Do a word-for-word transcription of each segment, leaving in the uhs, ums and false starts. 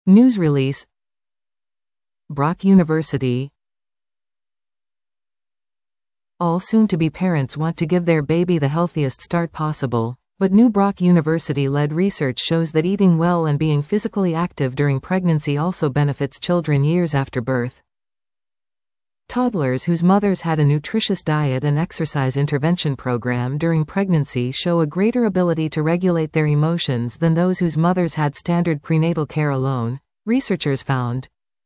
News release. Brock University. All soon-to-be parents want to give their baby the healthiest start possible, but new Brock University-led research shows that eating well and being physically active during pregnancy also benefits children years after birth. Toddlers whose mothers had a nutritious diet and exercise intervention program during pregnancy show a greater ability to regulate their emotions than those whose mothers had standard prenatal care alone, researchers found.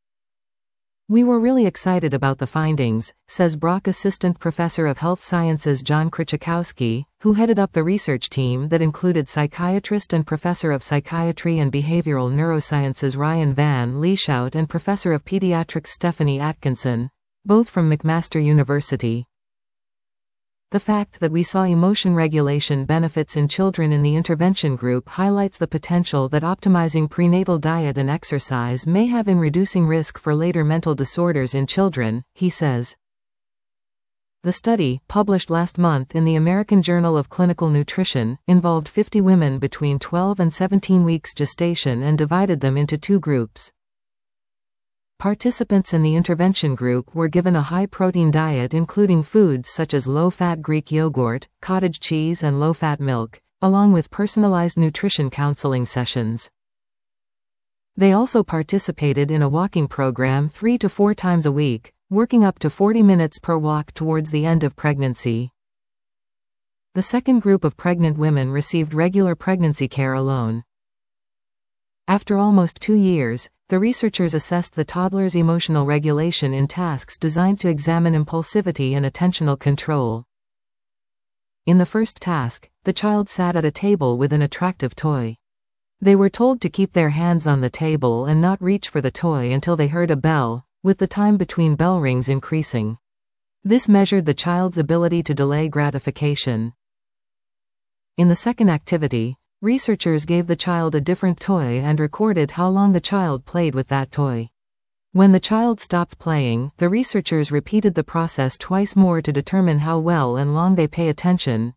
We were really excited about the findings, says Brock Assistant Professor of Health Sciences John Krzyzewski, who headed up the research team that included psychiatrist and Professor of Psychiatry and Behavioral Neurosciences Ryan Van Lieshout and Professor of Pediatrics Stephanie Atkinson, both from McMaster University. The fact that we saw emotion regulation benefits in children in the intervention group highlights the potential that optimizing prenatal diet and exercise may have in reducing risk for later mental disorders in children, he says. The study, published last month in the American Journal of Clinical Nutrition, involved fifty women between twelve and seventeen weeks gestation and divided them into two groups. Participants in the intervention group were given a high-protein diet including foods such as low-fat Greek yogurt, cottage cheese and low-fat milk, along with personalized nutrition counseling sessions. They also participated in a walking program three to four times a week, working up to forty minutes per walk towards the end of pregnancy. The second group of pregnant women received regular pregnancy care alone. After almost two years, the researchers assessed the toddler's emotional regulation in tasks designed to examine impulsivity and attentional control. In the first task, the child sat at a table with an attractive toy. They were told to keep their hands on the table and not reach for the toy until they heard a bell, with the time between bell rings increasing. This measured the child's ability to delay gratification. In the second activity, researchers gave the child a different toy and recorded how long the child played with that toy. When the child stopped playing, the researchers repeated the process twice more to determine how well and long they pay attention.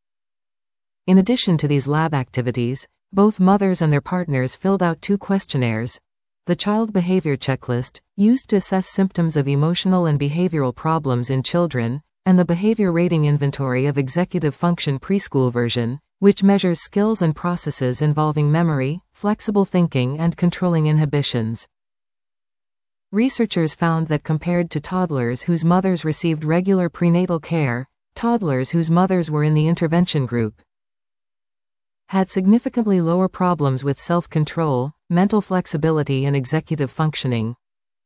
In addition to these lab activities, both mothers and their partners filled out two questionnaires: the Child Behavior Checklist, used to assess symptoms of emotional and behavioral problems in children, and the Behavior Rating Inventory of Executive Function Preschool version, which measures skills and processes involving memory, flexible thinking and controlling inhibitions. Researchers found that compared to toddlers whose mothers received regular prenatal care, toddlers whose mothers were in the intervention group had significantly lower problems with self-control, mental flexibility and executive functioning,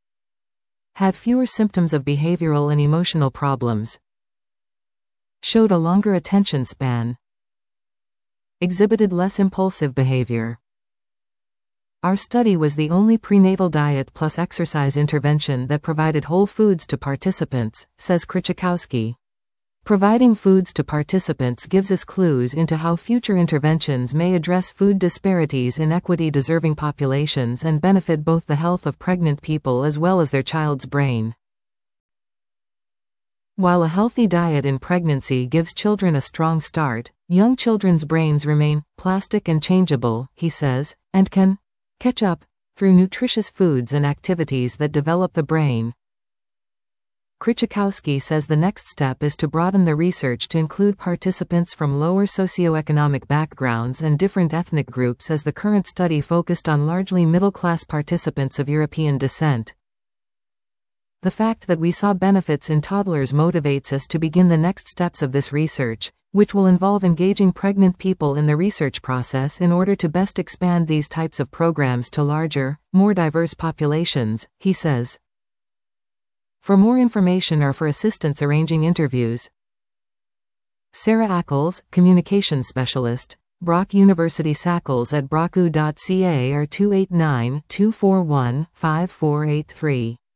had fewer symptoms of behavioral and emotional problems, showed a longer attention span, exhibited less impulsive behavior. Our study was the only prenatal diet plus exercise intervention that provided whole foods to participants, says Krzyzewski. Providing foods to participants gives us clues into how future interventions may address food disparities in equity-deserving populations and benefit both the health of pregnant people as well as their child's brain. While a healthy diet in pregnancy gives children a strong start, young children's brains remain plastic and changeable, he says, and can catch up through nutritious foods and activities that develop the brain. Krzyzewski says the next step is to broaden the research to include participants from lower socioeconomic backgrounds and different ethnic groups, as the current study focused on largely middle-class participants of European descent. The fact that we saw benefits in toddlers motivates us to begin the next steps of this research, which will involve engaging pregnant people in the research process in order to best expand these types of programs to larger, more diverse populations, he says. For more information or for assistance arranging interviews, Sarah Ackles, Communications Specialist, Brock University. Sackles at brock u dot c a or two eight nine, two four one, five four eight three.